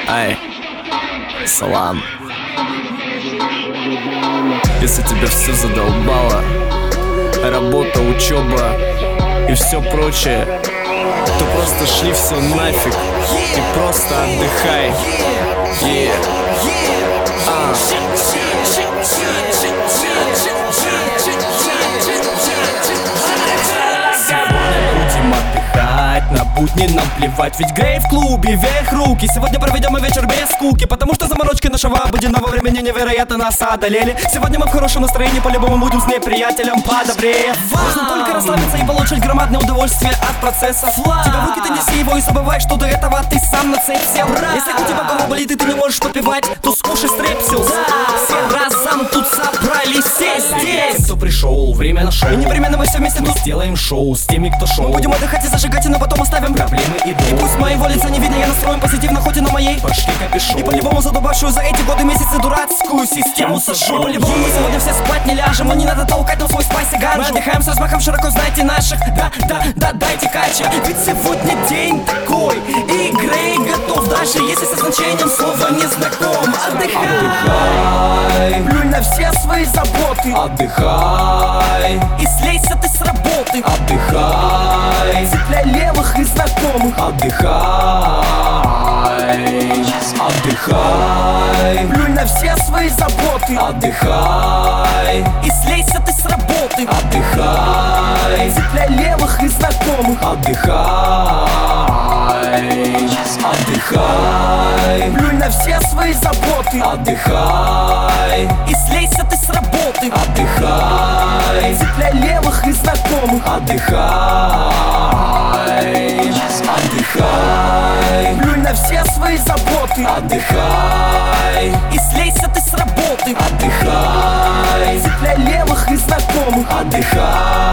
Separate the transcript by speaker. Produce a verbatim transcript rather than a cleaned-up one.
Speaker 1: Ай, салам. Если тебя все задолбало, работа, учеба и все прочее, то просто шли все нафиг и просто отдыхай. Yeah. А. На будни нам плевать, ведь грей в клубе, вверх руки. Сегодня проведем и вечер без скуки, потому что заморочки нашего обыденного времени невероятно нас одолели. Сегодня мы в хорошем настроении, по-любому будем с ней приятелем подобрее. Важно только расслабиться и получить громадное удовольствие от процесса. Фла. Тебя выкид, неси его и забывай, что до этого ты сам на цепь сел. Если у тебя голова болит и ты не можешь попивать, то скушай стрепсилс. Все разом тут собрались, все здесь. Кто пришел, время на шоу. И непременно мы все вместе тут сделаем шоу с теми, кто шоу. Мы будем отдыхать и зажигать, и на потом оставим проблемы и дом. И пусть моего лица не видно, я настроен позитивно, хоть и на моей башке капюшон. И по-любому задубавшую за эти годы месяцы дурацкую систему сожжу. По-любому мы сегодня все спать не ляжем, но не надо толкать нам свой спайс и ганжу. Мы отдыхаем с размахом широко, знаете наших. Да, да, да, дайте кача. Ведь сегодня день такой, и Грей готов, даже если со значением слова не знаком. Отдыхай, отдыхай, плюнь на все свои заботы. Отдыхай, и слейся ты с работы. Отдыхай, цепляй левых и знакомых. Отдыхай, отдыхай, плюнь на все свои заботы. Отдыхай, и слейся ты с работы. Отдыхай, цепляй левых и знакомых. Отдыхай, отдыхай, плюнь на все свои заботы. Отдыхай, и слейся ты с работы. Отдыхай, цепляй левых и знакомых. Отдыхай, отдыхай, плюнь на все свои заботы. Отдыхай, и слейся ты с работы. Отдыхай, цепляй левых и знакомых. Отдыхай.